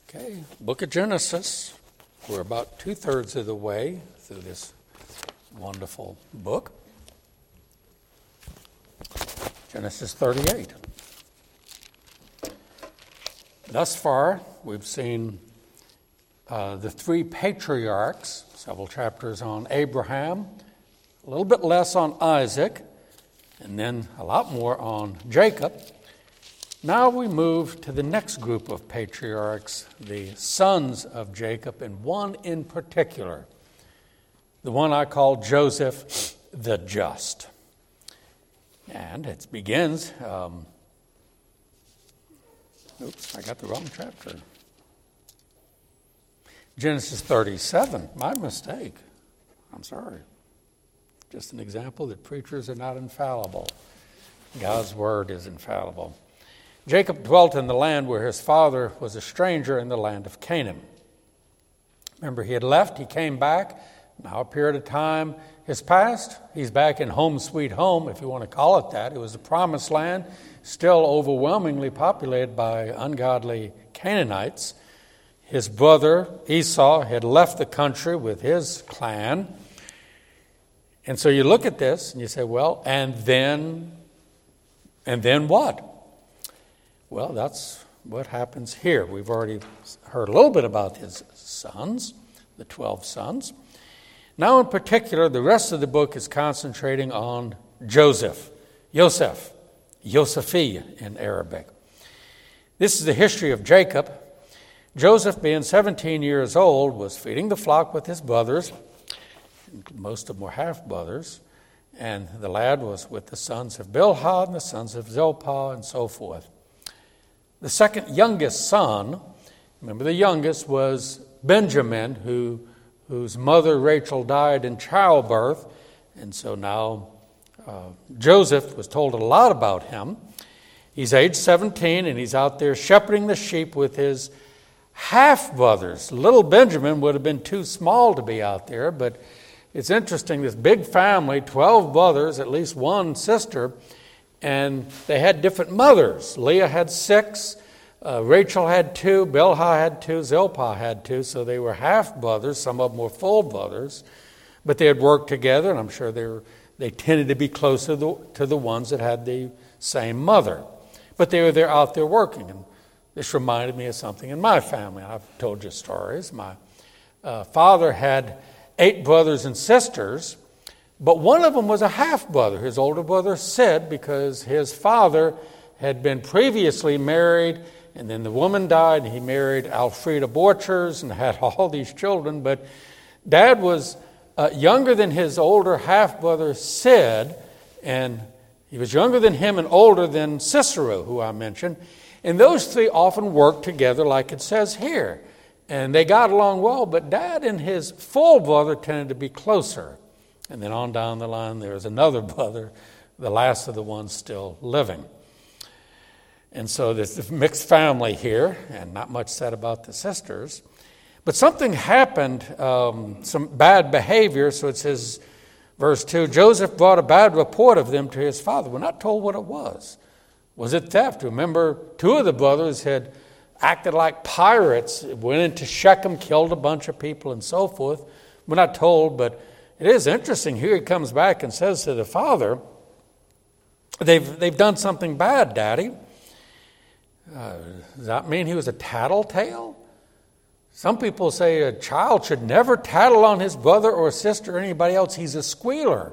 Okay, book of Genesis. We're about 2/3 of the way through this wonderful book. Genesis 38. Thus far, we've seen the three patriarchs, several chapters on Abraham, a little bit less on Isaac, and then a lot more on Jacob. Now we move to the next group of patriarchs, the sons of Jacob, and one in particular, the one I call Joseph the Just. And it begins, I got the wrong chapter. Genesis 37, my mistake. I'm sorry. Just an example that preachers are not infallible. God's word is infallible. Jacob dwelt in the land where his father was a stranger in the land of Canaan. Remember, he had left, he came back. Now a period of time has passed. He's back in home sweet home, if you want to call it that. It was the promised land, still overwhelmingly populated by ungodly Canaanites. His brother Esau had left the country with his clan. And so you look at this and you say, well, and then what? Well, that's what happens here. We've already heard a little bit about his sons, the 12 sons. Now, in particular, the rest of the book is concentrating on Joseph, Yosef, Yosephi in Arabic. This is the history of Jacob. Joseph, being 17 years old, was feeding the flock with his brothers. Most of them were half-brothers. And the lad was with the sons of Bilhah and the sons of Zilpah and so forth. The second youngest son, remember the youngest was Benjamin, whose mother Rachel died in childbirth. And so now Joseph was told a lot about him. He's age 17 and he's out there shepherding the sheep with his half-brothers. Little Benjamin would have been too small to be out there, but it's interesting, this big family, 12 brothers, at least one sister, and they had different mothers. Leah had 6, Rachel had 2, Bilhah had 2, Zilpah had 2, so they were half-brothers. Some of them were full brothers, but they had worked together, and I'm sure they tended to be closer to the ones that had the same mother. But they were there out there working, and this reminded me of something in my family. I've told you stories. My father had 8 brothers and sisters, but one of them was a half-brother, his older brother Sid, because his father had been previously married, and then the woman died, and he married Alfreda Borchers and had all these children. But Dad was younger than his older half-brother Sid, and he was younger than him and older than Cicero, who I mentioned. And those 3 often worked together like it says here. And they got along well, but Dad and his full brother tended to be closer. And then on down the line, there was another brother, the last of the ones still living. And so there's a mixed family here, and not much said about the sisters. But something happened, some bad behavior. So it says, verse 2, Joseph brought a bad report of them to his father. We're not told what it was. Was it theft? Remember, 2 of the brothers had acted like pirates, went into Shechem, killed a bunch of people and so forth. We're not told, but it is interesting. Here he comes back and says to the father, they've done something bad, Daddy. Does that mean he was a tattletale? Some people say a child should never tattle on his brother or sister or anybody else. He's a squealer.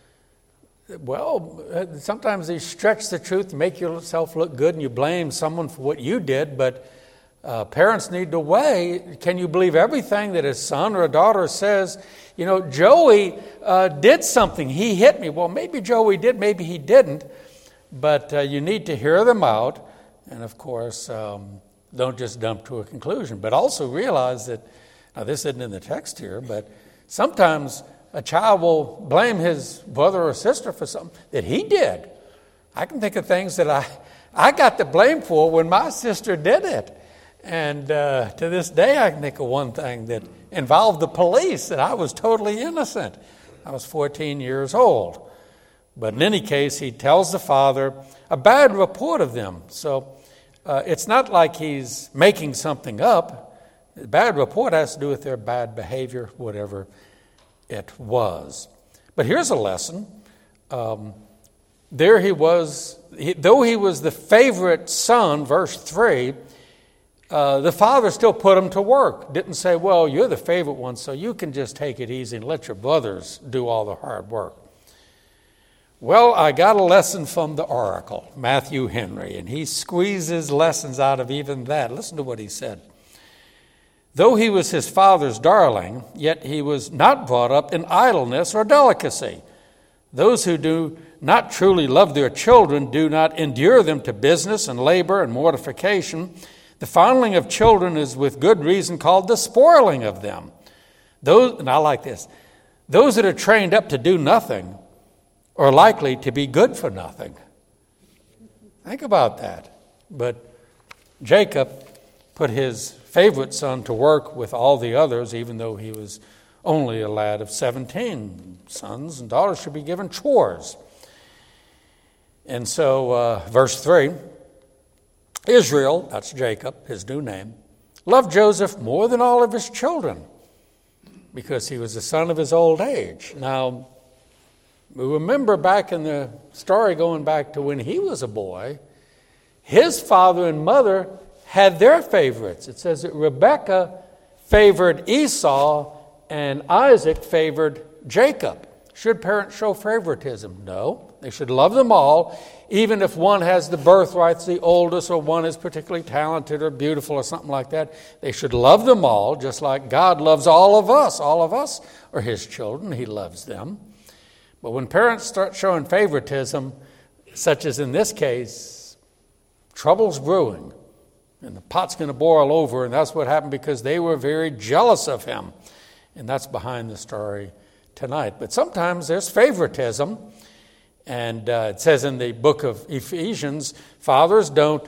Well, sometimes they stretch the truth to make yourself look good and you blame someone for what you did, but parents need to weigh, can you believe everything that a son or a daughter says? You know, Joey did something. He hit me. Well, maybe Joey did, maybe he didn't, but you need to hear them out and, of course, don't just jump to a conclusion, but also realize that, now this isn't in the text here, but sometimes a child will blame his brother or sister for something that he did. I can think of things that I got the blame for when my sister did it. And to this day, I can think of one thing that involved the police that I was totally innocent. I was 14 years old. But in any case, he tells the father a bad report of them. So it's not like he's making something up. The bad report has to do with their bad behavior, whatever it was. But here's a lesson. There he was, though he was the favorite son, verse 3, the father still put him to work. Didn't say, well, you're the favorite one, so you can just take it easy and let your brothers do all the hard work. Well, I got a lesson from the oracle, Matthew Henry, and he squeezes lessons out of even that. Listen to what he said. Though he was his father's darling, yet he was not brought up in idleness or delicacy. Those who do not truly love their children do not endure them to business and labor and mortification. The fondling of children is with good reason called the spoiling of them. Those, and I like this, those that are trained up to do nothing are likely to be good for nothing. Think about that. But Jacob put his favorite son to work with all the others, even though he was only a lad of 17. Sons and daughters should be given chores. And so, verse 3, Israel, that's Jacob, his new name, loved Joseph more than all of his children because he was the son of his old age. Now, we remember back in the story going back to when he was a boy, his father and mother had their favorites. It says that Rebekah favored Esau and Isaac favored Jacob. Should parents show favoritism? No. They should love them all, even if one has the birthrights, the oldest, or one is particularly talented or beautiful or something like that. They should love them all, just like God loves all of us. All of us are his children. He loves them. But when parents start showing favoritism, such as in this case, trouble's brewing. And the pot's going to boil over, and that's what happened because they were very jealous of him. And that's behind the story tonight. But sometimes there's favoritism. And it says in the book of Ephesians, fathers, don't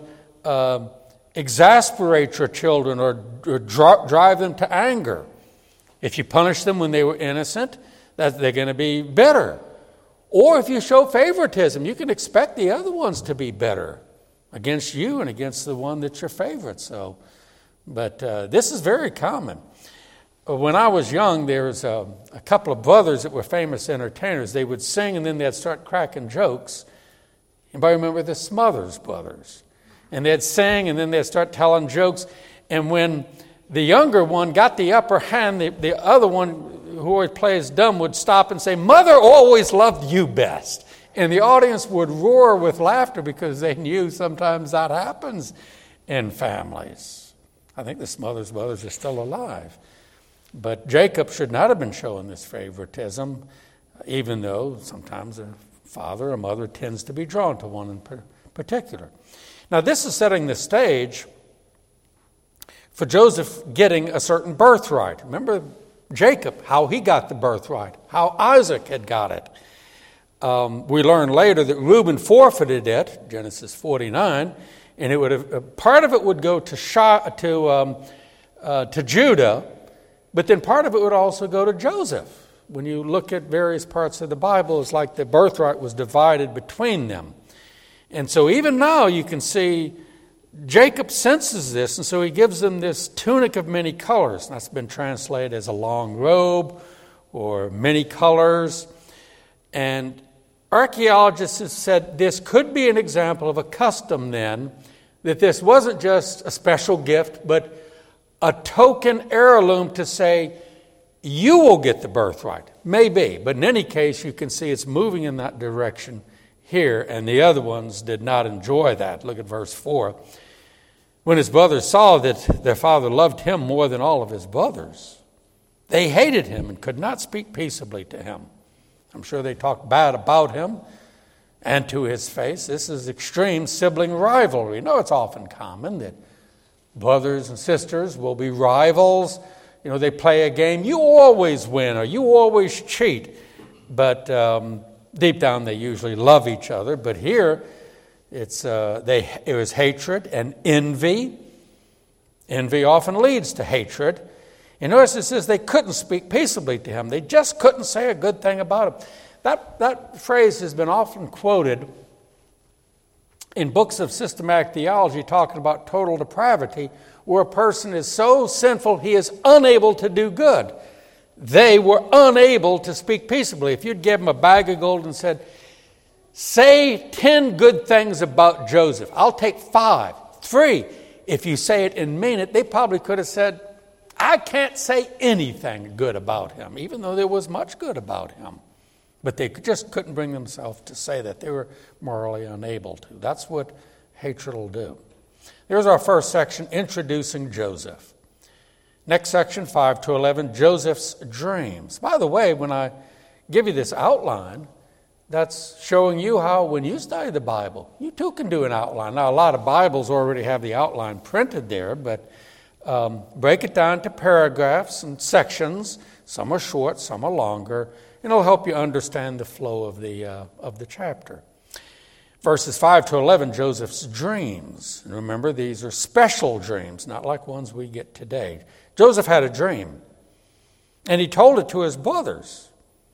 exasperate your children or drive them to anger. If you punish them when they were innocent, that they're going to be better. Or if you show favoritism, you can expect the other ones to be better against you and against the one that's your favorite. But this is very common. When I was young, there was a couple of brothers that were famous entertainers. They would sing and then they'd start cracking jokes. Anybody remember the Smothers Brothers? And they'd sing and then they'd start telling jokes. And when the younger one got the upper hand, the other one who always plays dumb would stop and say, "Mother always loved you best." And the audience would roar with laughter because they knew sometimes that happens in families. I think the Smothers Brothers are still alive. But Jacob should not have been showing this favoritism, even though sometimes a father or mother tends to be drawn to one in particular. Now, this is setting the stage for Joseph getting a certain birthright. Remember Jacob, how he got the birthright, how Isaac had got it. We learn later that Reuben forfeited it, Genesis 49, and it would have, part of it would go to Judah, but then part of it would also go to Joseph. When you look at various parts of the Bible, it's like the birthright was divided between them. And so even now you can see Jacob senses this, and so he gives them this tunic of many colors. That's been translated as a long robe or many colors. And archaeologists have said this could be an example of a custom then, that this wasn't just a special gift, but a token heirloom to say, you will get the birthright. Maybe, but in any case, you can see it's moving in that direction here, and the other ones did not enjoy that. Look at verse 4. When his brothers saw that their father loved him more than all of his brothers, they hated him and could not speak peaceably to him. I'm sure they talked bad about him and to his face. This is extreme sibling rivalry. You know, it's often common that brothers and sisters will be rivals. You know, they play a game. You always win or you always cheat. But deep down, they usually love each other. But here, it was hatred and envy. Envy often leads to hatred. And notice it says they couldn't speak peaceably to him. They just couldn't say a good thing about him. That phrase has been often quoted in books of systematic theology talking about total depravity, where a person is so sinful he is unable to do good. They were unable to speak peaceably. If you'd give them a bag of gold and said, say 10 good things about Joseph, I'll take 5, 3. If you say it and mean it, they probably could have said, I can't say anything good about him, even though there was much good about him. But they just couldn't bring themselves to say that. They were morally unable to. That's what hatred will do. Here's our first section, introducing Joseph. Next section, 5 to 11, Joseph's dreams. By the way, when I give you this outline, that's showing you how when you study the Bible, you too can do an outline. Now, a lot of Bibles already have the outline printed there, but break it down to paragraphs and sections. Some are short, some are longer, and it'll help you understand the flow of the chapter. Verses 5 to 11, Joseph's dreams. And remember, these are special dreams, not like ones we get today. Joseph had a dream, and he told it to his brothers.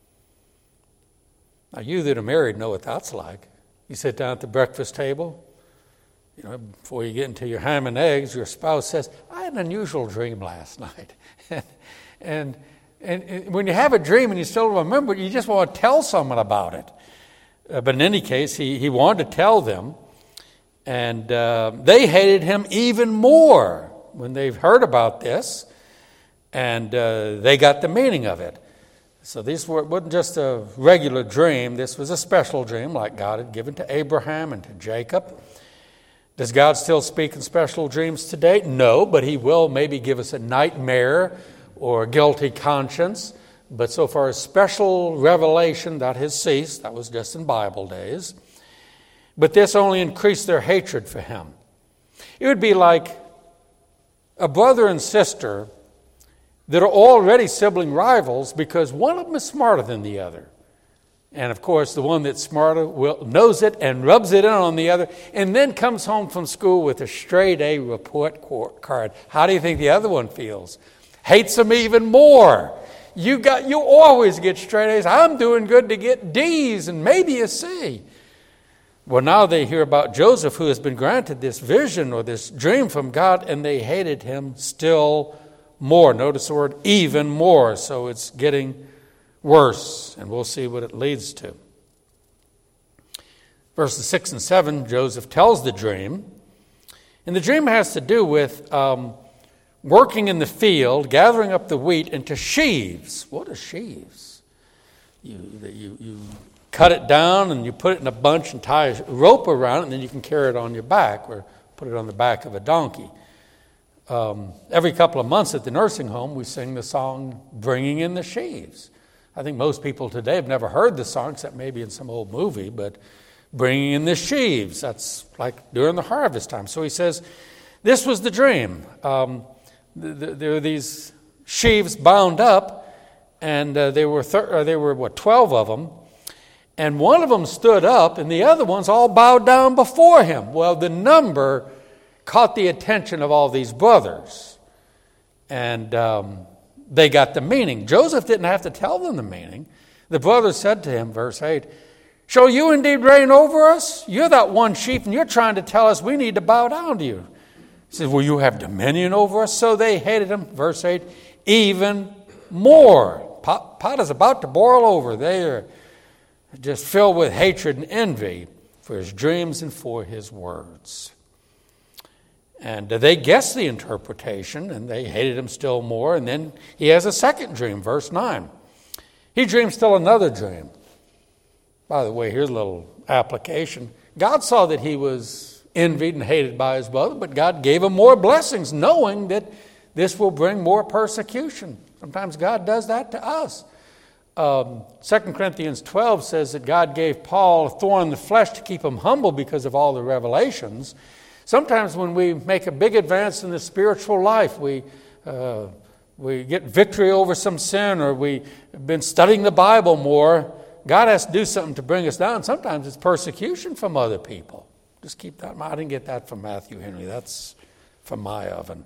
Now, you that are married know what that's like. You sit down at the breakfast table, before you get into your ham and eggs, your spouse says, I had an unusual dream last night. and when you have a dream and you still remember it, you just want to tell someone about it. But in any case, he wanted to tell them, and they hated him even more when they've heard about this, and they got the meaning of it. So this wasn't just a regular dream. This was a special dream like God had given to Abraham and to Jacob. Does God still speak in special dreams today? No, but he will maybe give us a nightmare or a guilty conscience. But so far as special revelation, that has ceased. That was just in Bible days. But this only increased their hatred for him. It would be like a brother and sister that are already sibling rivals because one of them is smarter than the other. And of course, the one that's smarter knows it and rubs it in on the other, and then comes home from school with a straight A report card. How do you think the other one feels? Hates him even more. You always get straight A's. I'm doing good to get D's and maybe a C. Well, now they hear about Joseph, who has been granted this vision or this dream from God, and they hated him still more. Notice the word even more. So it's getting worse, and we'll see what it leads to. Verses 6 and 7, Joseph tells the dream, and the dream has to do with working in the field, gathering up the wheat into sheaves. What are sheaves? You cut it down and you put it in a bunch and tie a rope around it, and then you can carry it on your back or put it on the back of a donkey. Every couple of months at the nursing home, we sing the song, Bringing in the Sheaves. I think most people today have never heard the song, except maybe in some old movie, but Bringing in the Sheaves, that's like during the harvest time. So he says, this was the dream. There were these sheaves bound up, and there were 12 of them, and one of them stood up, and the other ones all bowed down before him. Well, the number caught the attention of all these brothers, and they got the meaning. Joseph didn't have to tell them the meaning. The brothers said to him, verse 8, shall you indeed reign over us? You're that one sheep, and you're trying to tell us we need to bow down to you. He says, will you have dominion over us? So they hated him, verse 8, even more. Pot is about to boil over. They are just filled with hatred and envy for his dreams and for his words. And they guessed the interpretation, and they hated him still more. And then he has a second dream, verse 9. He dreams still another dream. By the way, here's a little application. God saw that he was envied and hated by his brother, but God gave him more blessings, knowing that this will bring more persecution. Sometimes God does that to us. 2 Corinthians 12 says that God gave Paul a thorn in the flesh to keep him humble because of all the revelations. Sometimes when we make a big advance in the spiritual life, we get victory over some sin, or we've been studying the Bible more, God has to do something to bring us down. Sometimes it's persecution from other people. Just keep that in mind. I didn't get that from Matthew Henry. That's from my oven.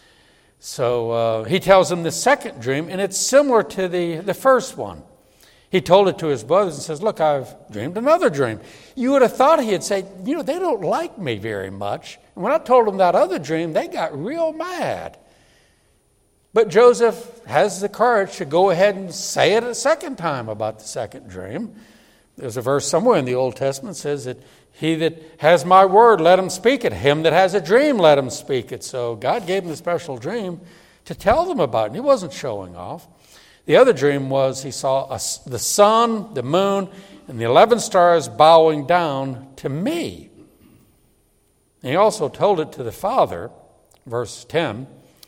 So he tells him the second dream, and it's similar to the first one. he told it to his brothers and says, look, I've dreamed another dream. You would have thought he'd say, they don't like me very much. And when I told them that other dream, they got real mad. But Joseph has the courage to go ahead and say it a second time about the second dream. There's a verse somewhere in the Old Testament that says that he that has my word, let him speak it. Him that has a dream, let him speak it. So God gave him the special dream to tell them about it. And he wasn't showing off. The other dream was he saw the sun, the moon, and the 11 stars bowing down to me. And he also told it to the father, verse 10.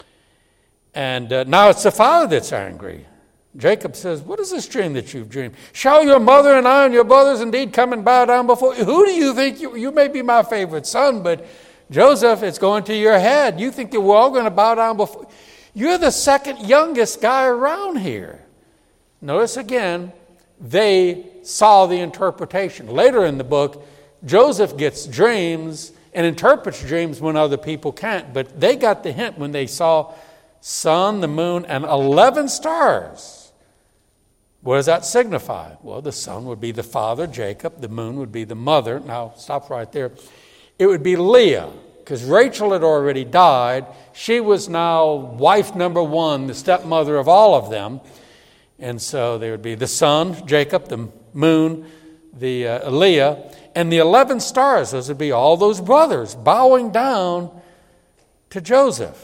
And now it's the father that's angry. Jacob says, what is this dream that you've dreamed? Shall your mother and I and your brothers indeed come and bow down before you? Who do you think you may be my favorite son, but Joseph, it's going to your head. You think that we're all going to bow down before. You're the second youngest guy around here. Notice again, they saw the interpretation. Later in the book, Joseph gets dreams and interprets dreams when other people can't. But they got the hint when they saw sun, the moon, and 11 stars. What does that signify? Well, the sun would be the father, Jacob. The moon would be the mother. Now, stop right there. It would be Leah, because Rachel had already died. She was now wife number one, the stepmother of all of them. And so there would be the sun, Jacob, the moon, the Leah, and the 11 stars. Those would be all those brothers bowing down to Joseph.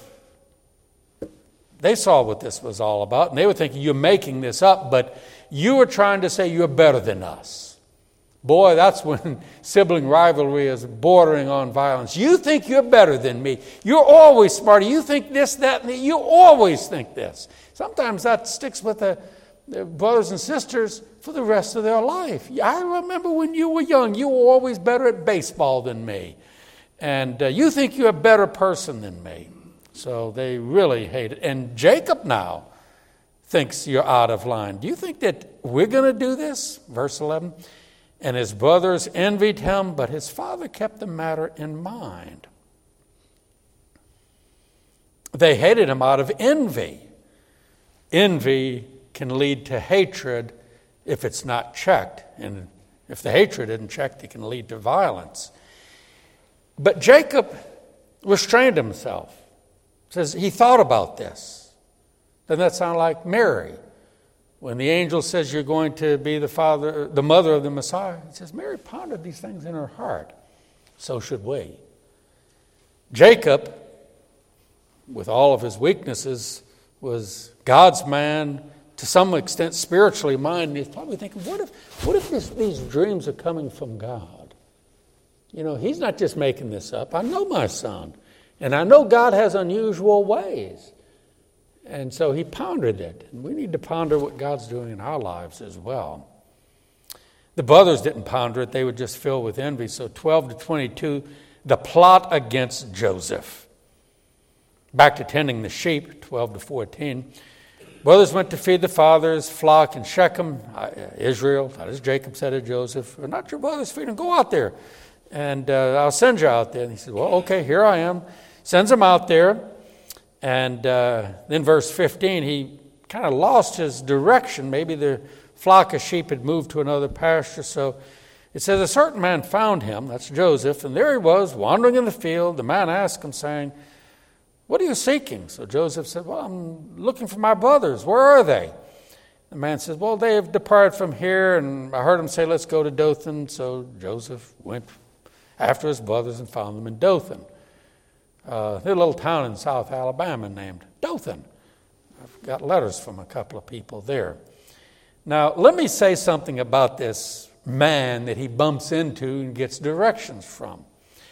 They saw what this was all about, and they were thinking, you're making this up, but you were trying to say you're better than us. Boy, that's when sibling rivalry is bordering on violence. You think you're better than me. You're always smarter. You think this, that, and that. You always think this. Sometimes that sticks with the brothers and sisters for the rest of their life. I remember when you were young, you were always better at baseball than me. And you think you're a better person than me. So they really hate it. And Jacob now thinks you're out of line. Do you think that we're going to do this? Verse 11. And his brothers envied him, but his father kept the matter in mind. They hated him out of envy. Envy can lead to hatred if it's not checked. And if the hatred isn't checked, it can lead to violence. But Jacob restrained himself. Says he thought about this. Doesn't that sound like Mary? When the angel says you're going to be the mother of the Messiah, he says Mary pondered these things in her heart. So should we. Jacob, with all of his weaknesses, was God's man, to some extent spiritually minded. He's probably thinking, what if these dreams are coming from God? He's not just making this up. I know my son. And I know God has unusual ways. And so he pondered it. And we need to ponder what God's doing in our lives as well. The brothers didn't ponder it. They were just filled with envy. So 12 to 22, the plot against Joseph. Back to tending the sheep, 12 to 14. Brothers went to feed the father's flock in Shechem, Israel. That is, Jacob said to Joseph, "Are not your brothers feeding? Go out there, and I'll send you out there." And he said, "Well, okay, here I am." Sends him out there. And then verse 15, he kind of lost his direction. Maybe the flock of sheep had moved to another pasture. So it says, a certain man found him, that's Joseph, and there he was, wandering in the field. The man asked him, saying, "What are you seeking?" So Joseph said, "Well, I'm looking for my brothers. Where are they?" The man says, "Well, they have departed from here, and I heard them say, 'Let's go to Dothan.'" So Joseph went after his brothers and found them in Dothan. There's a little town in South Alabama named Dothan. I've got letters from a couple of people there. Now, let me say something about this man that he bumps into and gets directions from.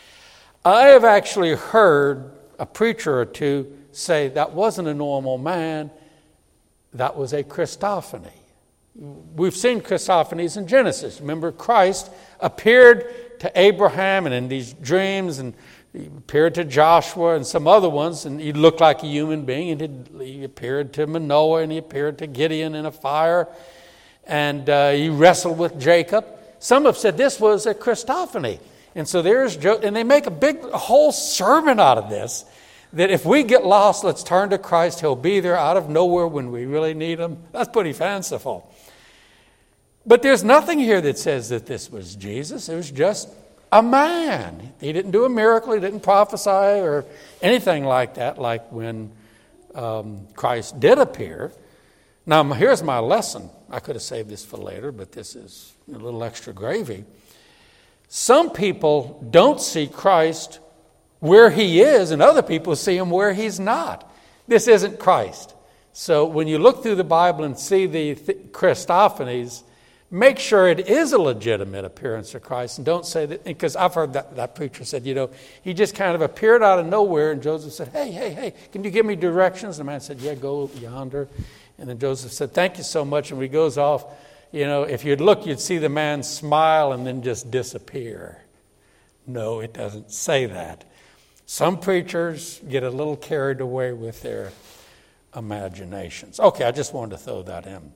I have actually heard a preacher or two say that wasn't a normal man, that was a Christophany. We've seen Christophanies in Genesis. Remember, Christ appeared to Abraham and in these dreams, and he appeared to Joshua and some other ones, and he looked like a human being. And he appeared to Manoah, and he appeared to Gideon in a fire, and he wrestled with Jacob. Some have said this was a Christophany. And so and they make a whole sermon out of this, that if we get lost, let's turn to Christ. He'll be there out of nowhere when we really need him. That's pretty fanciful. But there's nothing here that says that this was Jesus. It was just a man. He didn't do a miracle. He didn't prophesy or anything like that, like when Christ did appear. Now, here's my lesson. I could have saved this for later, but this is a little extra gravy. Some people don't see Christ where he is, and other people see him where he's not. This isn't Christ. So when you look through the Bible and see the Christophanies, make sure it is a legitimate appearance of Christ, and don't say that, because I've heard that preacher said, he just kind of appeared out of nowhere, and Joseph said, hey, can you give me directions? And the man said, yeah, go yonder. And then Joseph said, thank you so much. And when he goes off, if you'd look, you'd see the man smile and then just disappear. No, it doesn't say that. Some preachers get a little carried away with their imaginations. Okay, I just wanted to throw that in.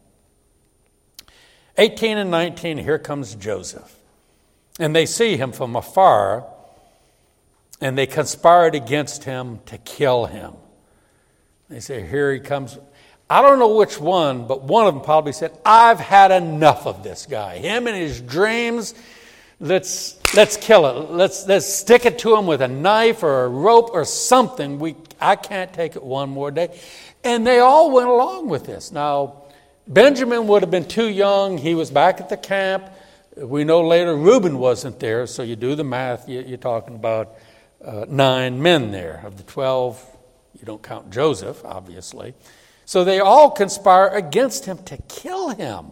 18 and 19, here comes Joseph. And they see him from afar, and they conspired against him to kill him. They say, here he comes. I don't know which one, but one of them probably said, I've had enough of this guy. Him and his dreams, let's kill it. Let's stick it to him with a knife or a rope or something. I can't take it one more day. And they all went along with this. Now, Benjamin would have been too young. He was back at the camp. We know later Reuben wasn't there, so you do the math. You're talking about 9 men there. Of the 12, you don't count Joseph, obviously. So they all conspire against him to kill him.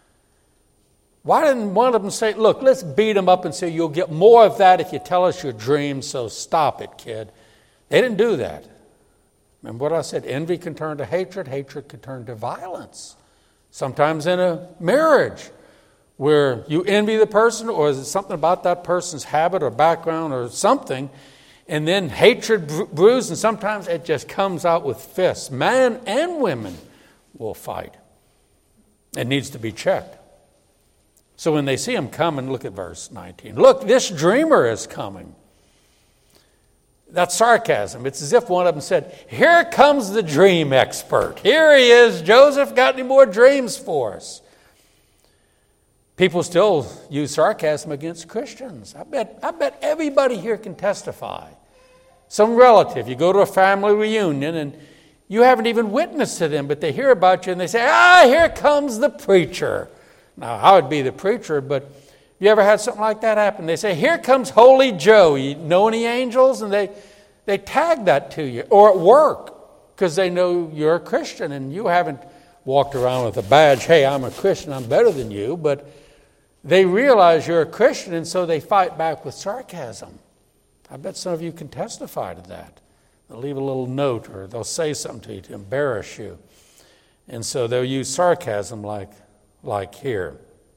Why didn't one of them say, look, let's beat him up and say, you'll get more of that if you tell us your dreams, so stop it, kid. They didn't do that. Remember what I said? Envy can turn to hatred. Hatred can turn to violence. Sometimes in a marriage where you envy the person, or is it something about that person's habit or background or something, and then hatred brews, and sometimes it just comes out with fists. Men and women will fight. It needs to be checked. So when they see him coming, look at verse 19. Look, this dreamer is coming. That's sarcasm. It's as if one of them said, here comes the dream expert. Here he is. Joseph, got any more dreams for us? People still use sarcasm against Christians. I bet everybody here can testify. Some relative, you go to a family reunion and you haven't even witnessed to them, but they hear about you and they say, here comes the preacher. Now, I would be the preacher, but you ever had something like that happen? They say, here comes Holy Joe. You know any angels? And they tag that to you. Or at work, because they know you're a Christian and you haven't walked around with a badge, hey, I'm a Christian, I'm better than you, but they realize you're a Christian, and so they fight back with sarcasm. I bet some of you can testify to that. They'll leave a little note or they'll say something to you to embarrass you. And so they'll use sarcasm like here.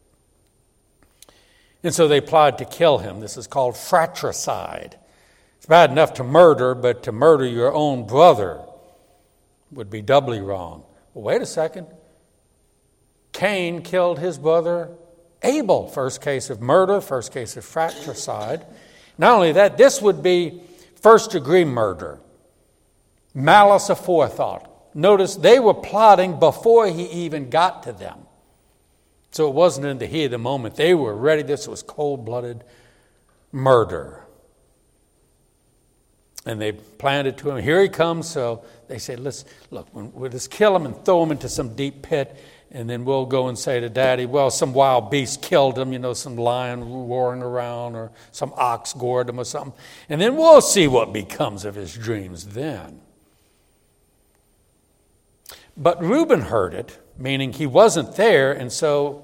And so they plotted to kill him. This is called fratricide. It's bad enough to murder, but to murder your own brother would be doubly wrong. Well, wait a second. Cain killed his brother Abel. First case of murder, first case of fratricide. Not only that, this would be first-degree murder. Malice aforethought. Notice they were plotting before he even got to them. So it wasn't in the heat of the moment. They were ready. This was cold-blooded murder. And they planned it to him. Here he comes. So they said, we'll just kill him and throw him into some deep pit. And then we'll go and say to Daddy, well, some wild beast killed him, some lion roaring around or some ox gored him or something. And then we'll see what becomes of his dreams then. But Reuben heard it, meaning he wasn't there, and so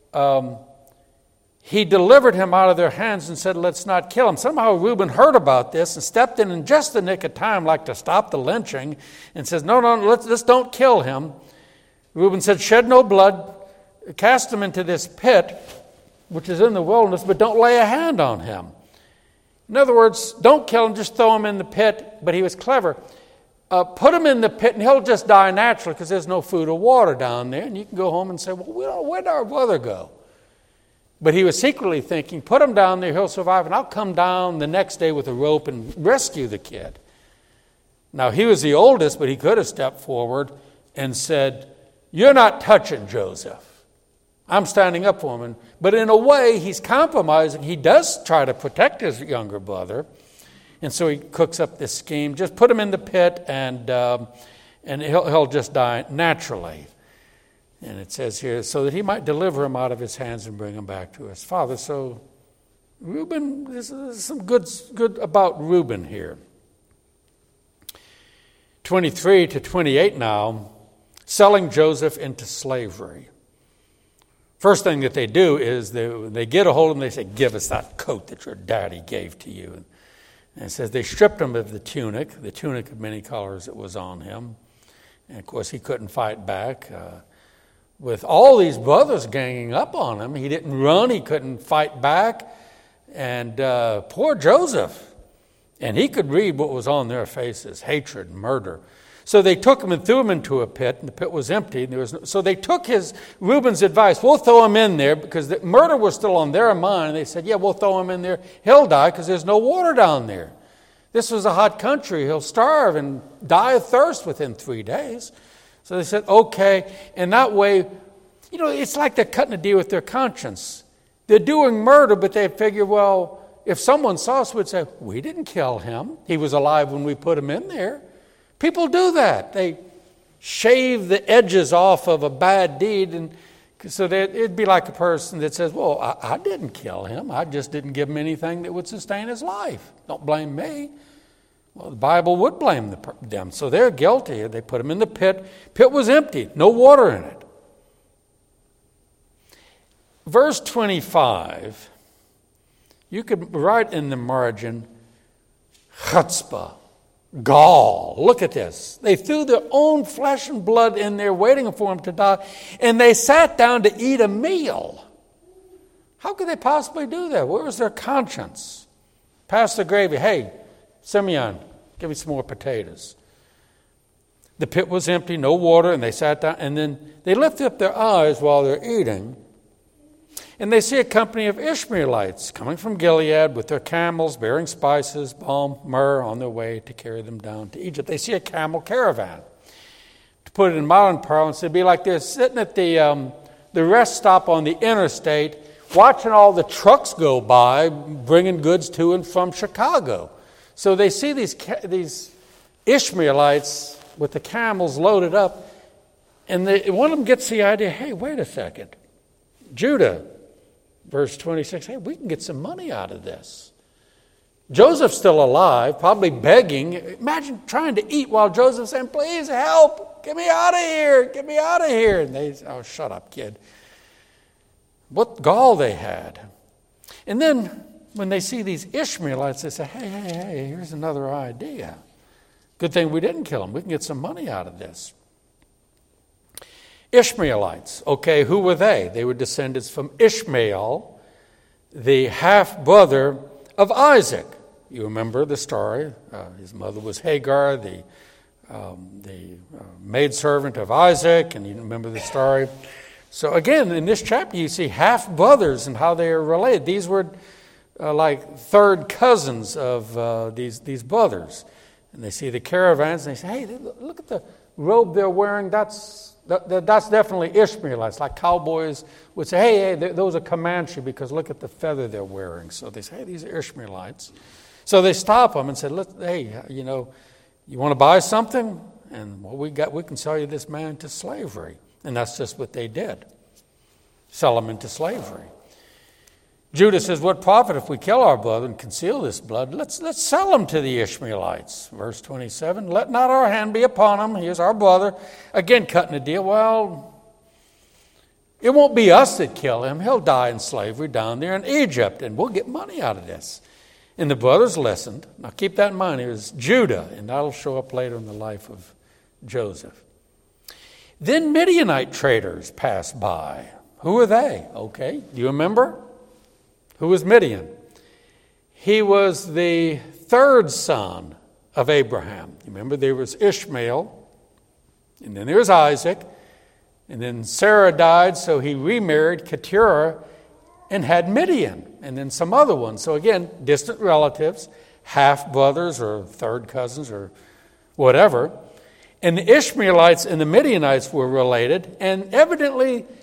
he delivered him out of their hands and said, let's not kill him. Somehow Reuben heard about this and stepped in just the nick of time, like to stop the lynching, and says, no, let's don't kill him. Reuben said, shed no blood, cast him into this pit, which is in the wilderness, but don't lay a hand on him. In other words, don't kill him, just throw him in the pit. But he was clever. Put him in the pit and he'll just die naturally because there's no food or water down there. And you can go home and say, well, where'd our brother go? But he was secretly thinking, put him down there, he'll survive, and I'll come down the next day with a rope and rescue the kid. Now, he was the oldest, but he could have stepped forward and said, you're not touching Joseph. I'm standing up for him. But in a way, he's compromising. He does try to protect his younger brother. And so he cooks up this scheme. Just put him in the pit and he'll just die naturally. And it says here, so that he might deliver him out of his hands and bring him back to his father. So Reuben, there's some good about Reuben here. 23 to 28 now, selling Joseph into slavery. First thing that they do is they get a hold of him, they say, give us that coat that your daddy gave to you. And it says they stripped him of the tunic of many colors that was on him. And of course he couldn't fight back. With all these brothers ganging up on him, he didn't run, he couldn't fight back. And poor Joseph. And he could read what was on their faces, hatred, murder. So they took him and threw him into a pit, and the pit was empty. So they took Reuben's advice. We'll throw him in there because the murder was still on their mind. And they said, yeah, we'll throw him in there. He'll die because there's no water down there. This was a hot country. He'll starve and die of thirst within 3 days. So they said, okay. And that way, it's like they're cutting a deal with their conscience. They're doing murder, but they figure, well, if someone saw us, we'd say, we didn't kill him. He was alive when we put him in there. People do that. They shave the edges off of a bad deed. And so it'd be like a person that says, well, I didn't kill him. I just didn't give him anything that would sustain his life. Don't blame me. Well, the Bible would blame them. So they're guilty. They put him in the pit. Pit was empty. No water in it. Verse 25, you could write in the margin, chutzpah, gall. Look at this. They threw their own flesh and blood in there waiting for him to die, and they sat down to eat a meal. How could they possibly do that? Where was their conscience? Pass the gravy. Hey, Simeon, give me some more potatoes. The pit was empty, no water, and they sat down, and then they lifted up their eyes while they're eating, and they see a company of Ishmaelites coming from Gilead with their camels bearing spices, balm, myrrh on their way to carry them down to Egypt. They see a camel caravan. To put it in modern parlance, it'd be like they're sitting at the rest stop on the interstate, watching all the trucks go by, bringing goods to and from Chicago. So they see these Ishmaelites with the camels loaded up, and one of them gets the idea, hey, wait a second. Judah, verse 26, hey, we can get some money out of this. Joseph's still alive, probably begging. Imagine trying to eat while Joseph's saying, please help, get me out of here, get me out of here. And they say, oh, shut up, kid. What gall they had. And then when they see these Ishmaelites, they say, hey, here's another idea. Good thing we didn't kill him. We can get some money out of this. Ishmaelites. Okay, who were they? They were descendants from Ishmael, the half-brother of Isaac. You remember the story. His mother was Hagar, the maidservant of Isaac, and you remember the story. So again, in this chapter, you see half-brothers and how they are related. These were like third cousins of these brothers. And they see the caravans, and they say, hey, look at the robe they're wearing. That's definitely Ishmaelites. Like cowboys would say, hey, those are Comanche because look at the feather they're wearing. So they say, hey, these are Ishmaelites. So they stop them and said, hey, you want to buy something? And what we can sell you this man to slavery. And that's just what they did. Sell him into slavery. Judah says, what profit if we kill our brother and conceal this blood? Let's sell him to the Ishmaelites. Verse 27, let not our hand be upon him. He is our brother. Again, cutting a deal. Well, it won't be us that kill him. He'll die in slavery down there in Egypt, and we'll get money out of this. And the brothers listened. Now keep that in mind. It was Judah, and that'll show up later in the life of Joseph. Then Midianite traders passed by. Who are they? Okay, do you remember? Who was Midian? He was the third son of Abraham. Remember, there was Ishmael, and then there was Isaac, and then Sarah died, so he remarried Keturah and had Midian, and then some other ones. So again, distant relatives, half-brothers or third cousins or whatever. And the Ishmaelites and the Midianites were related, and evidently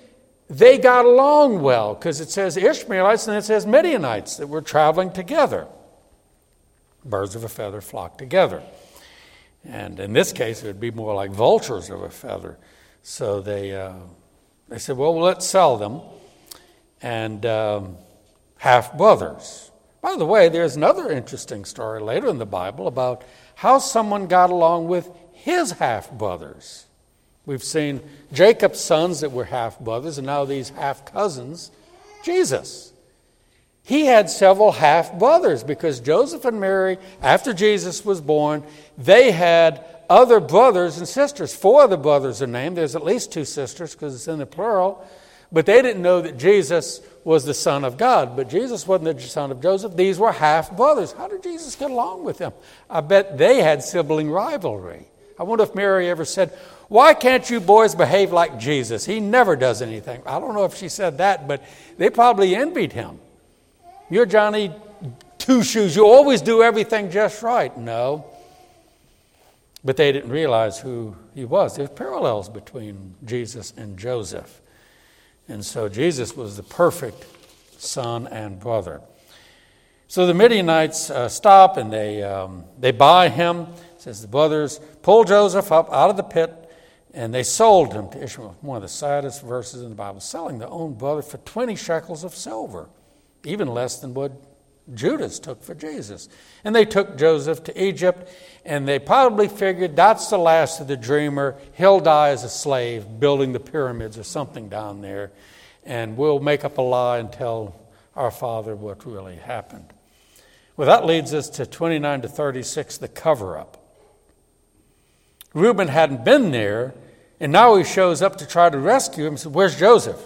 they got along well, because it says Ishmaelites and it says Midianites that were traveling together. Birds of a feather flock together. And in this case, it would be more like vultures of a feather. So they said, well, let's sell them. And half-brothers. By the way, there's another interesting story later in the Bible about how someone got along with his half-brothers. We've seen Jacob's sons that were half-brothers, and now these half-cousins, Jesus. He had several half-brothers because Joseph and Mary, after Jesus was born, they had other brothers and sisters. 4 of the brothers are named. There's at least 2 sisters because it's in the plural. But they didn't know that Jesus was the Son of God. But Jesus wasn't the son of Joseph. These were half-brothers. How did Jesus get along with them? I bet they had sibling rivalry. I wonder if Mary ever said, why can't you boys behave like Jesus? He never does anything. I don't know if she said that, but they probably envied him. You're Johnny Two-Shoes. You always do everything just right. No. But they didn't realize who he was. There's parallels between Jesus and Joseph. And so Jesus was the perfect son and brother. So the Midianites stop and they buy him. It says the brothers pull Joseph up out of the pit and they sold him to Ishmael. One of the saddest verses in the Bible. Selling their own brother for 20 shekels of silver. Even less than what Judas took for Jesus. And they took Joseph to Egypt, and they probably figured that's the last of the dreamer. He'll die as a slave building the pyramids or something down there, and we'll make up a lie and tell our father what really happened. Well, that leads us to 29 to 36, the cover-up. Reuben hadn't been there, and now he shows up to try to rescue him. He said, where's Joseph?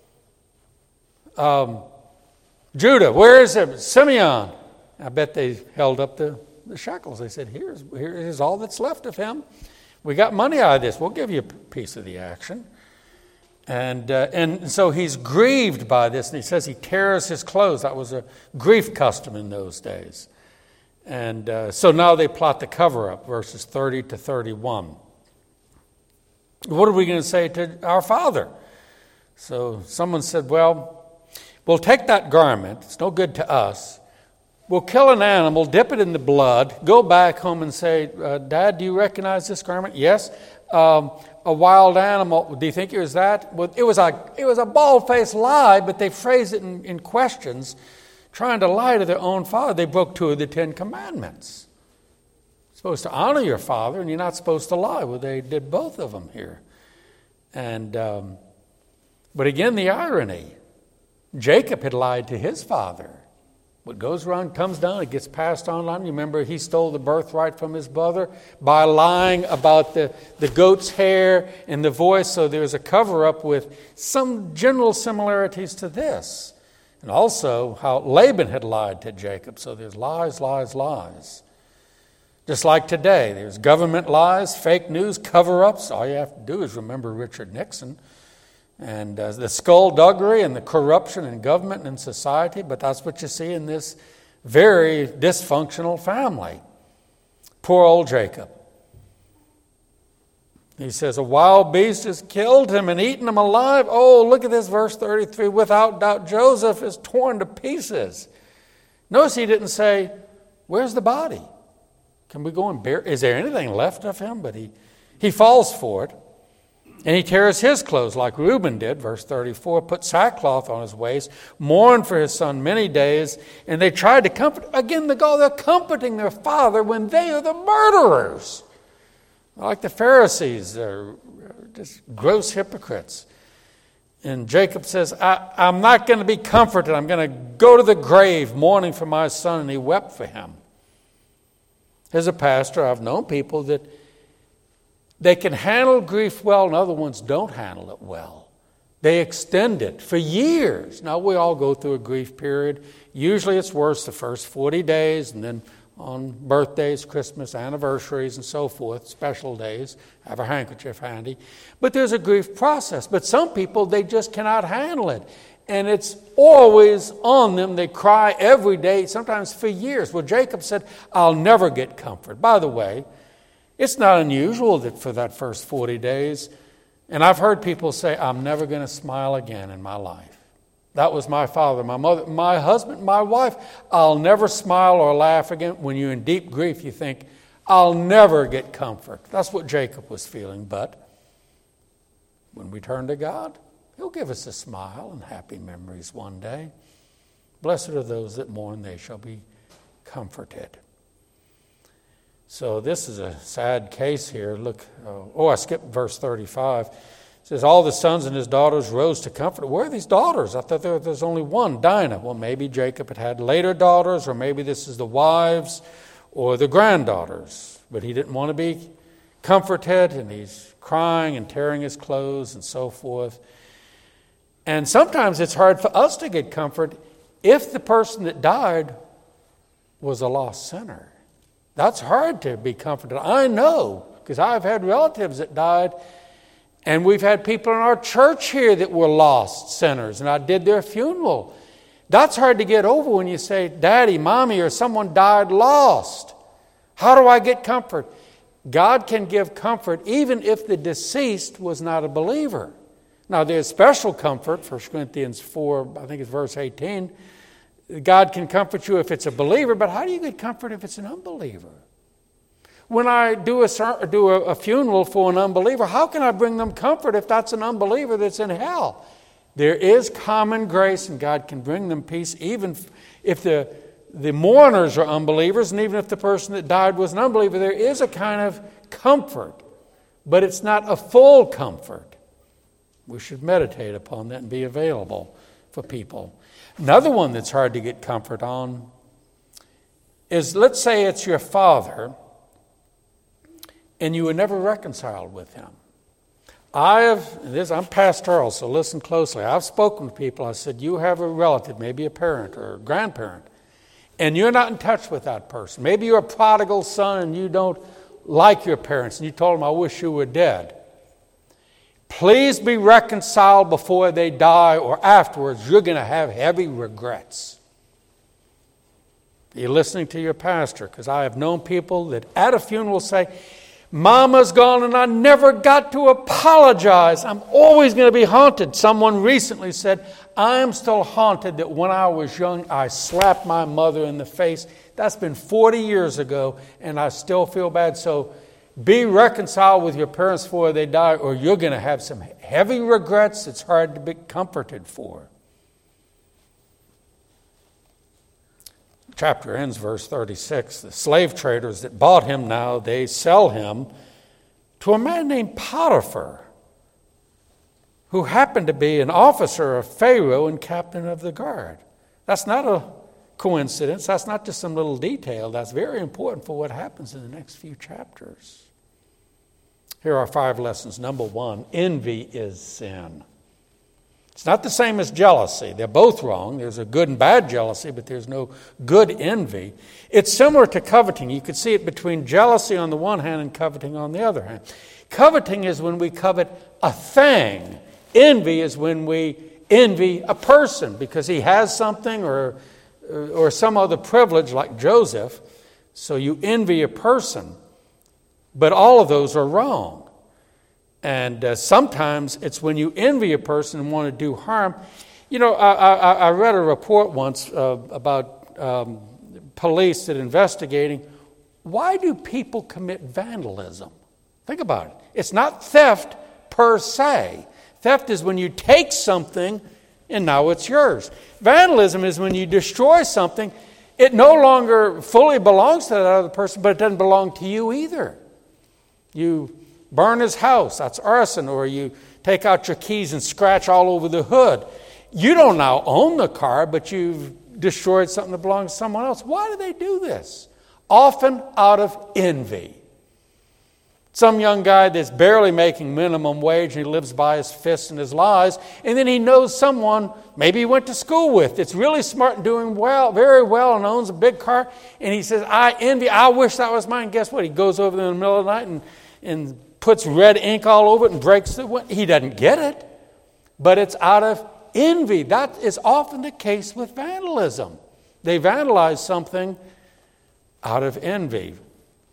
Judah, where is it? Simeon. I bet they held up the shekels. They said, here's all that's left of him. We got money out of this. We'll give you a piece of the action. And so he's grieved by this, and he says he tears his clothes. That was a grief custom in those days. And so now they plot the cover-up, verses 30 to 31. What are we going to say to our father? So someone said, well, we'll take that garment. It's no good to us. We'll kill an animal, dip it in the blood, go back home and say, Dad, do you recognize this garment? Yes. A wild animal. Do you think it was that? Well, it was a bald-faced lie, but they phrased it in questions, trying to lie to their own father. They broke 2 of the 10 commandments. You're supposed to honor your father, and you're not supposed to lie. Well, they did both of them here. And but again, the irony. Jacob had lied to his father. What goes around comes down, it gets passed on. You remember he stole the birthright from his brother by lying about the goat's hair and the voice. So there's a cover-up with some general similarities to this. And also how Laban had lied to Jacob. So there's lies, lies, lies. Just like today, there's government lies, fake news, cover-ups. All you have to do is remember Richard Nixon. And the skullduggery and the corruption in government and in society, but that's what you see in this very dysfunctional family. Poor old Jacob. He says, a wild beast has killed him and eaten him alive. Oh, look at this, verse 33. Without doubt, Joseph is torn to pieces. Notice he didn't say, where's the body? Can we go and bury? Is there anything left of him? But he falls for it. And he tears his clothes like Reuben did, verse 34, put sackcloth on his waist, mourned for his son many days, and they tried to comfort. Again, they're comforting their father when they are the murderers. Like the Pharisees, they're just gross hypocrites. And Jacob says, I'm not going to be comforted. I'm going to go to the grave mourning for my son, and he wept for him. As a pastor, I've known people that they can handle grief well, and other ones don't handle it well. They extend it for years. Now, we all go through a grief period. Usually it's worse the first 40 days, and then on birthdays, Christmas, anniversaries, and so forth, special days, have a handkerchief handy. But there's a grief process. But some people, they just cannot handle it. And it's always on them. They cry every day, sometimes for years. Well, Jacob said, I'll never get comfort. By the way, it's not unusual that for that first 40 days, And I've heard people say, I'm never going to smile again in my life. That was my father, my mother, my husband, my wife. I'll never smile or laugh again. When you're in deep grief, you think, I'll never get comfort. That's what Jacob was feeling. But when we turn to God, He'll give us a smile and happy memories one day. Blessed are those that mourn, they shall be comforted. So this is a sad case here. Look, I skipped verse 35. It says, all the sons and his daughters rose to comfort. Where are these daughters? I thought there's only one, Dinah. Well, maybe Jacob had later daughters, or maybe this is the wives or the granddaughters. But he didn't want to be comforted, and he's crying and tearing his clothes and so forth. And sometimes it's hard for us to get comfort if the person that died was a lost sinner. That's hard to be comforted. I know, because I've had relatives that died, and we've had people in our church here that were lost sinners, and I did their funeral. That's hard to get over when you say, Daddy, Mommy, or someone died lost. How do I get comfort? God can give comfort even if the deceased was not a believer. Now, there's special comfort, 1 Corinthians 4, I think it's verse 18. God can comfort you if it's a believer, but how do you get comfort if it's an unbeliever? When I do a funeral for an unbeliever, how can I bring them comfort if that's an unbeliever that's in hell? There is common grace, and God can bring them peace even if the mourners are unbelievers, and even if the person that died was an unbeliever. There is a kind of comfort, but it's not a full comfort. We should meditate upon that and be available for people. Another one that's hard to get comfort on is, let's say it's your father and you were never reconciled with him. I'm pastoral, so listen closely. I've spoken to people. I said, you have a relative, maybe a parent or a grandparent, and you're not in touch with that person. Maybe you're a prodigal son and you don't like your parents, and you told them, I wish you were dead. Please be reconciled before they die or afterwards. You're going to have heavy regrets. You're listening to your pastor, because I have known people that at a funeral say, Mama's gone and I never got to apologize. I'm always going to be haunted. Someone recently said, I'm still haunted that when I was young, I slapped my mother in the face. That's been 40 years ago, and I still feel bad. So be reconciled with your parents before they die, or you're going to have some heavy regrets it's hard to be comforted for. The chapter ends, verse 36. The slave traders that bought him now, they sell him to a man named Potiphar, who happened to be an officer of Pharaoh and captain of the guard. That's not a coincidence. That's not just some little detail. That's very important for what happens in the next few chapters. Here are 5 lessons. Number 1, envy is sin. It's not the same as jealousy. They're both wrong. There's a good and bad jealousy, but there's no good envy. It's similar to coveting. You could see it between jealousy on the one hand and coveting on the other hand. Coveting is when we covet a thing. Envy is when we envy a person because he has something or some other privilege like Joseph. So you envy a person. But all of those are wrong. And sometimes it's when you envy a person and want to do harm. You know, I read a report once about police that investigating. Why do people commit vandalism? Think about it. It's not theft per se. Theft is when you take something and now it's yours. Vandalism is when you destroy something. It no longer fully belongs to that other person, but it doesn't belong to you either. You burn his house, that's arson, or you take out your keys and scratch all over the hood. You don't now own the car, but you've destroyed something that belongs to someone else. Why do they do this? Often out of envy. Some young guy that's barely making minimum wage, he lives by his fists and his lies, and then he knows someone maybe he went to school with that's really smart and doing well, very well, and owns a big car, and he says, I envy, I wish that was mine. Guess what? He goes over there in the middle of the night and puts red ink all over it and breaks the window. He doesn't get it, but it's out of envy. That is often the case with vandalism. They vandalize something out of envy.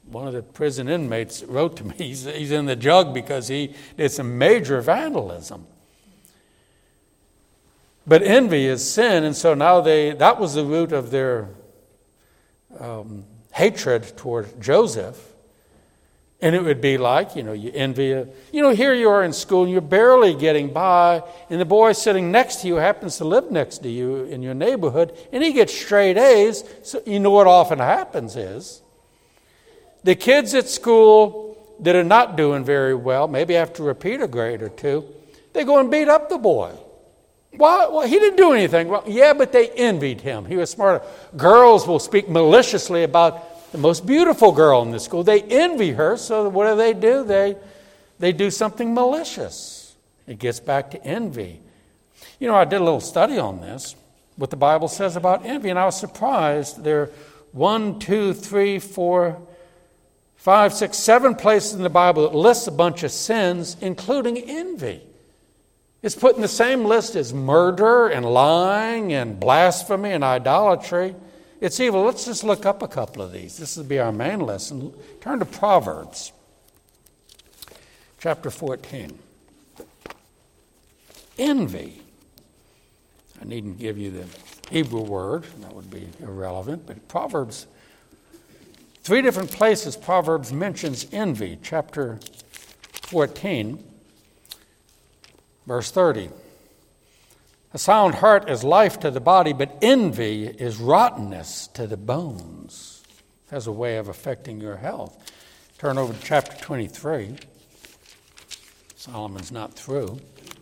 One of the prison inmates wrote to me, he's in the jug because he did some major vandalism. But envy is sin, and so now that was the root of their hatred toward Joseph. And it would be like, you envy, here you are in school and you're barely getting by, and the boy sitting next to you happens to live next to you in your neighborhood, and he gets straight A's. So you know what often happens is the kids at school that are not doing very well, maybe have to repeat a grade or two, they go and beat up the boy. Well, he didn't do anything. Well, yeah, but they envied him. He was smarter. Girls will speak maliciously about the most beautiful girl in the school. They envy her, so what do? They do something malicious. It gets back to envy. I did a little study on this, what the Bible says about envy, and I was surprised. There are 1, 2, 3, 4, 5, 6, 7 places in the Bible that lists a bunch of sins, including envy. It's put in the same list as murder and lying and blasphemy and idolatry. It's evil. Let's just look up a couple of these. This will be our main lesson. Turn to Proverbs, chapter 14. Envy. I needn't give you the Hebrew word. That would be irrelevant. But Proverbs, 3 different places Proverbs mentions envy. Chapter 14, verse 30. A sound heart is life to the body, but envy is rottenness to the bones. It has a way of affecting your health. Turn over to chapter 23. Solomon's not through.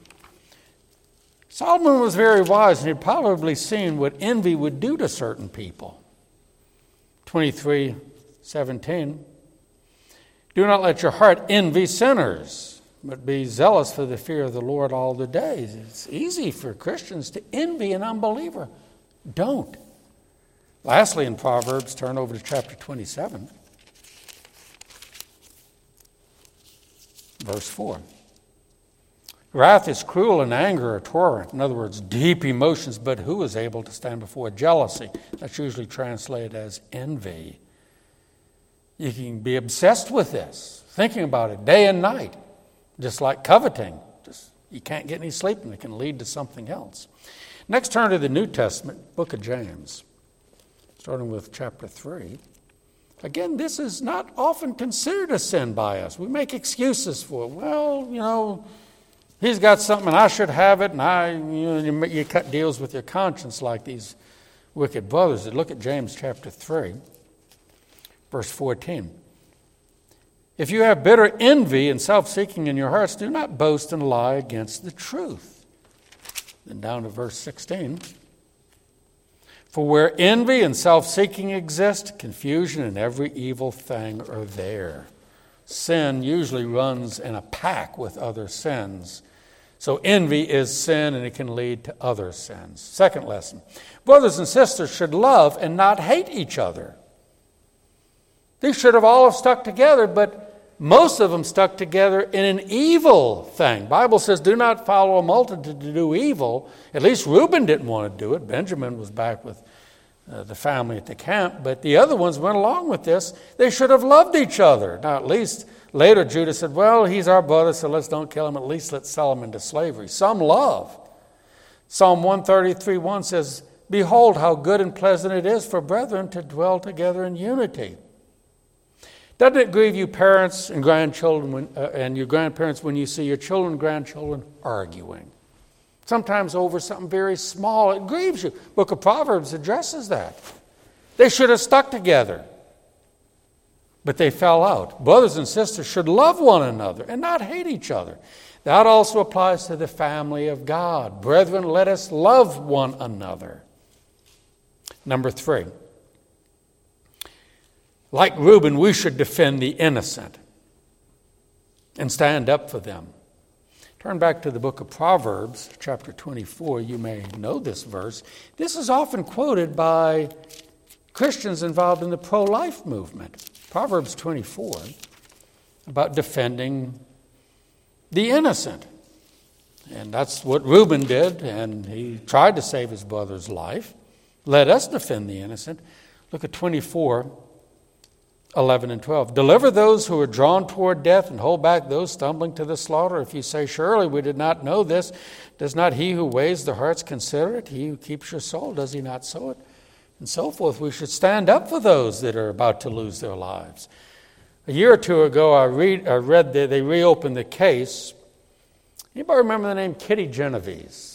Solomon was very wise, and he'd probably seen what envy would do to certain people. 23:17. Do not let your heart envy sinners, but be zealous for the fear of the Lord all the days. It's easy for Christians to envy an unbeliever. Don't. Lastly, in Proverbs, turn over to chapter 27, verse 4. Wrath is cruel and anger a torrent. In other words, deep emotions, but who is able to stand before jealousy? That's usually translated as envy. You can be obsessed with this, thinking about it day and night. Just like coveting. You can't get any sleep and it can lead to something else. Next, turn to the New Testament, book of James, starting with chapter 3. Again, this is not often considered a sin by us. We make excuses for it. Well, he's got something and I should have it, and you cut deals with your conscience like these wicked brothers. Look at James chapter 3, verse 14. If you have bitter envy and self-seeking in your hearts, do not boast and lie against the truth. Then down to verse 16. For where envy and self-seeking exist, confusion and every evil thing are there. Sin usually runs in a pack with other sins. So envy is sin, and it can lead to other sins. Second lesson. Brothers and sisters should love and not hate each other. These should have all stuck together, but most of them stuck together in an evil thing. The Bible says, do not follow a multitude to do evil. At least Reuben didn't want to do it. Benjamin was back with the family at the camp. But the other ones went along with this. They should have loved each other. Now, at least later Judah said, well, he's our brother, so let's don't kill him. At least let's sell him into slavery. Some love. Psalm 133:1 says, behold, how good and pleasant it is for brethren to dwell together in unity. Doesn't it grieve you parents and grandchildren and your grandparents when you see your children and grandchildren arguing? Sometimes over something very small, it grieves you. Book of Proverbs addresses that. They should have stuck together, but they fell out. Brothers and sisters should love one another and not hate each other. That also applies to the family of God. Brethren, let us love one another. Number 3. Like Reuben, we should defend the innocent and stand up for them. Turn back to the book of Proverbs, chapter 24. You may know this verse. This is often quoted by Christians involved in the pro-life movement. Proverbs 24, about defending the innocent. And that's what Reuben did, and he tried to save his brother's life. Let us defend the innocent. Look at 24, 11 and 12. Deliver those who are drawn toward death and hold back those stumbling to the slaughter. If you say, surely we did not know this, does not he who weighs the hearts consider it? He who keeps your soul, does he not sow it? And so forth. We should stand up for those that are about to lose their lives. A year or two ago, I read that they reopened the case. Anybody remember the name Kitty Genovese?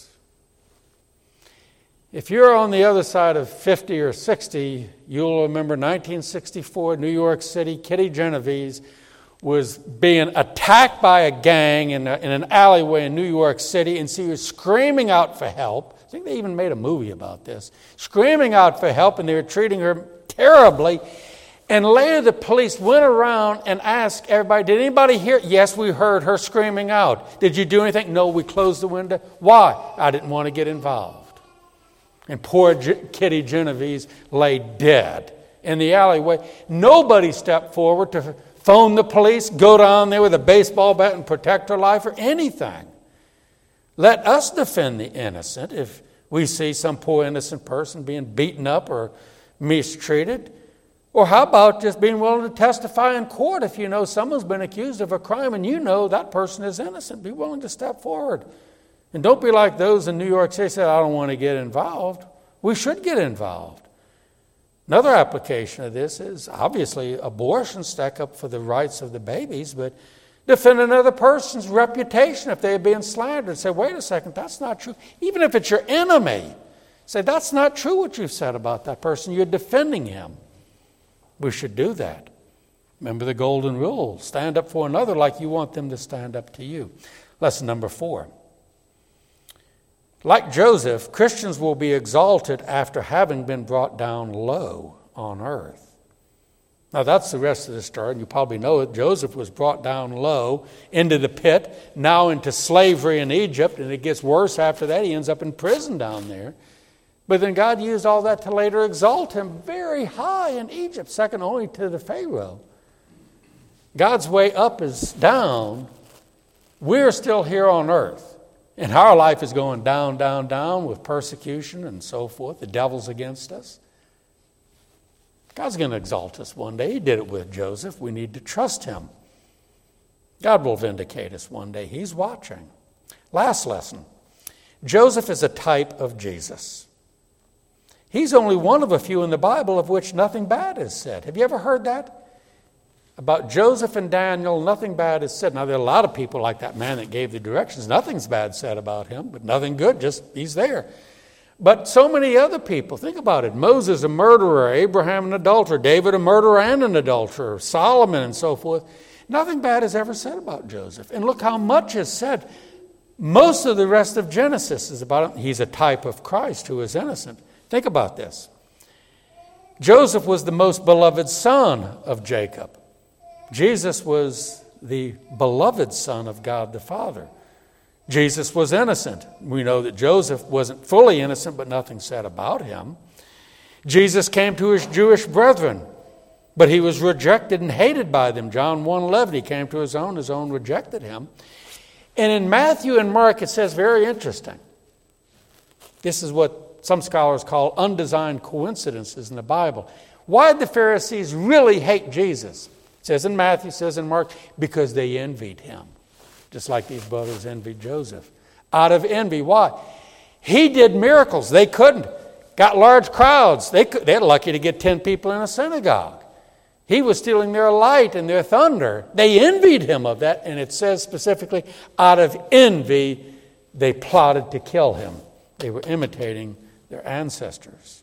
If you're on the other side of 50 or 60, you'll remember 1964, New York City. Kitty Genovese was being attacked by a gang in an alleyway in New York City, and she was screaming out for help. I think they even made a movie about this. Screaming out for help, and they were treating her terribly. And later the police went around and asked everybody, did anybody hear? Yes, we heard her screaming out. Did you do anything? No, we closed the window. Why? I didn't want to get involved. And poor Kitty Genovese lay dead in the alleyway. Nobody stepped forward to phone the police, go down there with a baseball bat and protect her life or anything. Let us defend the innocent if we see some poor innocent person being beaten up or mistreated. Or how about just being willing to testify in court if you know someone's been accused of a crime and you know that person is innocent? Be willing to step forward. And don't be like those in New York City said, I don't want to get involved. We should get involved. Another application of this is obviously abortion, stack up for the rights of the babies, but defend another person's reputation if they're being slandered. Say, wait a second, that's not true. Even if it's your enemy, say, that's not true what you've said about that person. You're defending him. We should do that. Remember the golden rule. Stand up for another like you want them to stand up to you. Lesson number 4. Like Joseph, Christians will be exalted after having been brought down low on earth. Now that's the rest of the story, and you probably know it. Joseph was brought down low into the pit, now into slavery in Egypt, and it gets worse after that. He ends up in prison down there. But then God used all that to later exalt him very high in Egypt, second only to the Pharaoh. God's way up is down. We're still here on earth. And our life is going down, down, down with persecution and so forth. The devil's against us. God's going to exalt us one day. He did it with Joseph. We need to trust him. God will vindicate us one day. He's watching. Last lesson. Joseph is a type of Jesus. He's only one of a few in the Bible of which nothing bad is said. Have you ever heard that? About Joseph and Daniel, nothing bad is said. Now, there are a lot of people like that man that gave the directions. Nothing's bad said about him, but nothing good, just he's there. But so many other people, think about it. Moses, a murderer. Abraham, an adulterer. David, a murderer and an adulterer. Solomon, and so forth. Nothing bad is ever said about Joseph. And look how much is said. Most of the rest of Genesis is about him. He's a type of Christ who is innocent. Think about this. Joseph was the most beloved son of Jacob. Jesus was the beloved Son of God the Father. Jesus was innocent. We know that Joseph wasn't fully innocent, but nothing said about him. Jesus came to his Jewish brethren, but he was rejected and hated by them. John 1:11, he came to his own rejected him. And in Matthew and Mark, it says very interesting. This is what some scholars call undesigned coincidences in the Bible. Why did the Pharisees really hate Jesus? It says in Matthew, it says in Mark, because they envied him. Just like these brothers envied Joseph. Out of envy. Why? He did miracles. They couldn't. Got large crowds. They're lucky to get 10 people in a synagogue. He was stealing their light and their thunder. They envied him of that. And it says specifically, out of envy, they plotted to kill him. They were imitating their ancestors.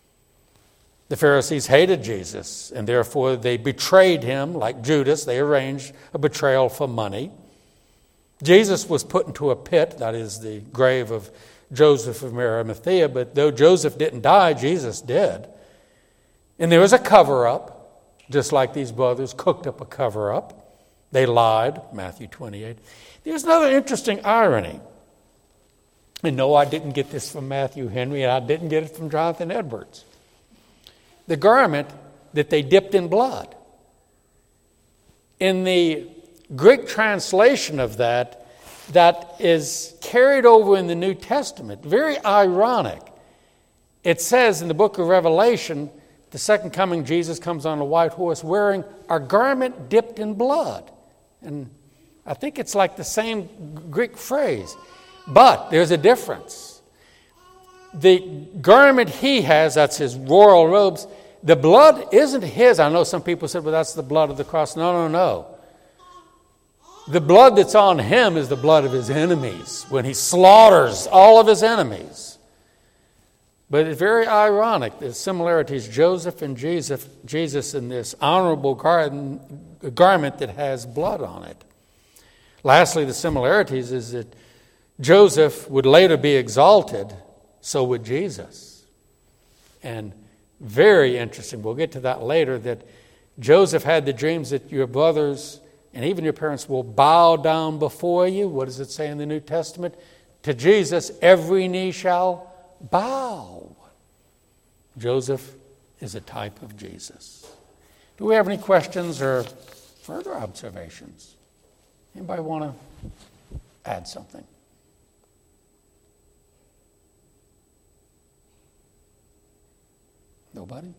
The Pharisees hated Jesus, and therefore they betrayed him like Judas. They arranged a betrayal for money. Jesus was put into a pit, that is the grave of Joseph of Arimathea, but though Joseph didn't die, Jesus did. And there was a cover-up, just like these brothers cooked up a cover-up. They lied, Matthew 28. There's another interesting irony. And no, I didn't get this from Matthew Henry, and I didn't get it from Jonathan Edwards. The garment that they dipped in blood. In the Greek translation of that is carried over in the New Testament. Very ironic. It says in the book of Revelation the second coming, Jesus comes on a white horse wearing a garment dipped in blood. And I think it's like the same Greek phrase. But there's a difference. The garment he has, that's his royal robes, the blood isn't his. I know some people said, well, that's the blood of the cross. No. The blood that's on him is the blood of his enemies when he slaughters all of his enemies. But it's very ironic, the similarities, Joseph and Jesus in this honorable garment that has blood on it. Lastly, the similarities is that Joseph would later be exalted, so would Jesus. And very interesting, we'll get to that later, that Joseph had the dreams that your brothers and even your parents will bow down before you. What does it say in the New Testament? To Jesus, every knee shall bow. Joseph is a type of Jesus. Do we have any questions or further observations? Anybody want to add something? Nobody?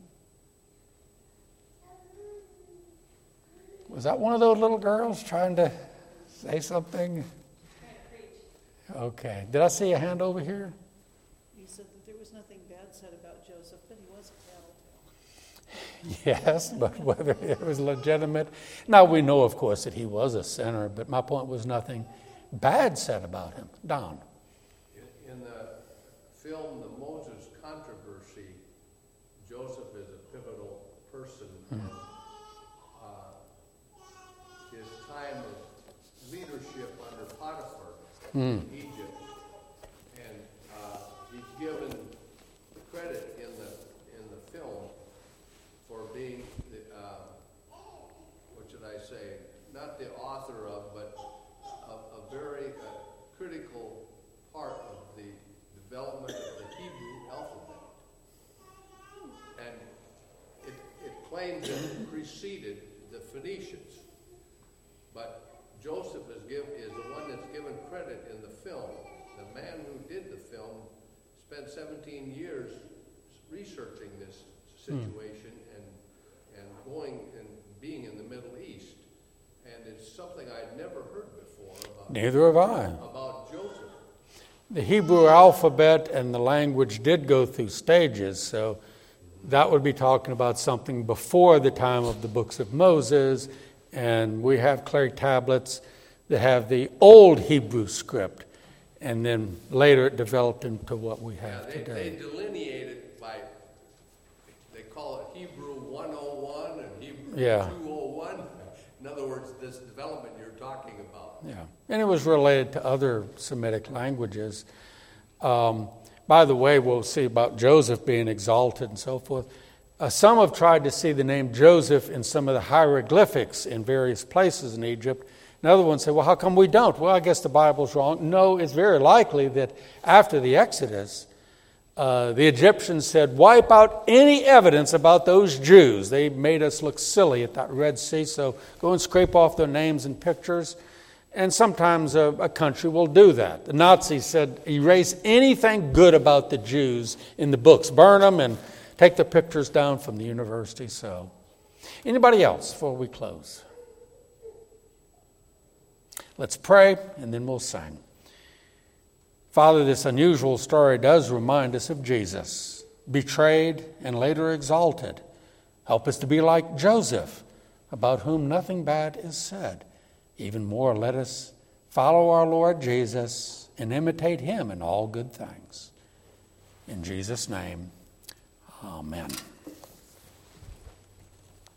Was that one of those little girls trying to say something? Okay. Did I see a hand over here? You said that there was nothing bad said about Joseph, but he was a tattletale. Yes, but whether it was legitimate. Now, we know, of course, that he was a sinner, but my point was nothing bad said about him. Don. In the film, The Moses Controversy, Joseph is a pivotal person. His time of leadership under Potiphar in Egypt, and he's given credit in the film for being what should I say? Not the author of, but a very critical part of the development of the Hebrew alphabet, and it claims that it preceded the Phoenicians. But Joseph is the one that's given credit in the film. The man who did the film spent 17 years researching this situation and going and being in the Middle East. And it's something I'd never heard before about. Neither have I. About Joseph. The Hebrew alphabet and the language did go through stages, so that would be talking about something before the time of the books of Moses. And we have clay tablets that have the old Hebrew script, and then later it developed into what we have today. They delineate it by, they call it Hebrew 101 and Hebrew 201. In other words, this development you're talking about. Yeah, and it was related to other Semitic languages. By the way, we'll see about Joseph being exalted and so forth. Some have tried to see the name Joseph in some of the hieroglyphics in various places in Egypt. Another one say, well, how come we don't? Well, I guess the Bible's wrong. No, it's very likely that after the Exodus, the Egyptians said, wipe out any evidence about those Jews. They made us look silly at that Red Sea, so go and scrape off their names and pictures. And sometimes a country will do that. The Nazis said, erase anything good about the Jews in the books. Burn them and take the pictures down from the university. So, anybody else before we close? Let's pray, and then we'll sing. Father, this unusual story does remind us of Jesus, betrayed and later exalted. Help us to be like Joseph, about whom nothing bad is said. Even more, let us follow our Lord Jesus and imitate him in all good things. In Jesus' name, amen.